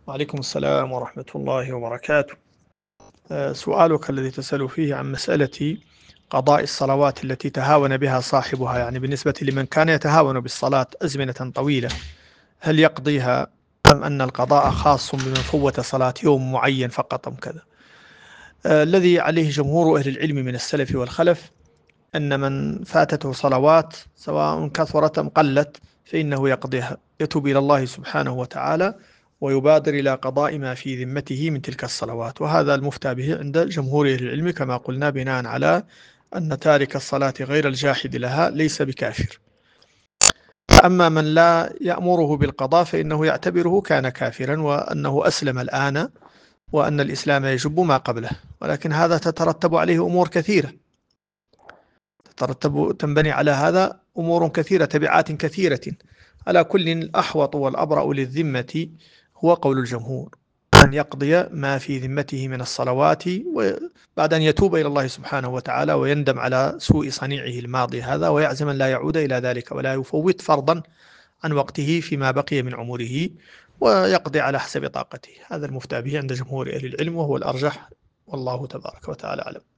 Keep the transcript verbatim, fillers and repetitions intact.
وعليكم السلام ورحمة الله وبركاته. آه، سؤالك الذي تسأل فيه عن مسألة قضاء الصلوات التي تهاون بها صاحبها، يعني بالنسبة لمن كان يتهاون بالصلاة أزمنة طويلة، هل يقضيها أم أن القضاء خاص بمن فوت صلاة يوم معين فقط أم كذا؟ آه، الذي عليه جمهور أهل العلم من السلف والخلف أن من فاتته صلوات سواء كثرت أم قلت فإنه يقضيها، يتوب إلى الله سبحانه وتعالى ويبادر إلى قضاء ما في ذمته من تلك الصلوات، وهذا المفتى به عند جمهور أهل العلم كما قلنا بناء على أن تارك الصلاة غير الجاحد لها ليس بكافر. أما من لا يأمره بالقضاء فإنه يعتبره كان كافرا وأنه أسلم الآن وأن الإسلام يجب ما قبله، ولكن هذا تترتب عليه أمور كثيرة، ترتب تنبني على هذا أمور كثيرة، تبعات كثيرة. على كل الأحوط والأبرأ للذمة هو قول الجمهور أن يقضي ما في ذمته من الصلوات وبعد أن يتوب إلى الله سبحانه وتعالى ويندم على سوء صنيعه الماضي هذا ويعزم أن لا يعود إلى ذلك ولا يفوت فرضا عن وقته فيما بقي من عمره ويقضي على حسب طاقته. هذا المفتى به عند جمهور أهل العلم وهو الأرجح، والله تبارك وتعالى أعلم.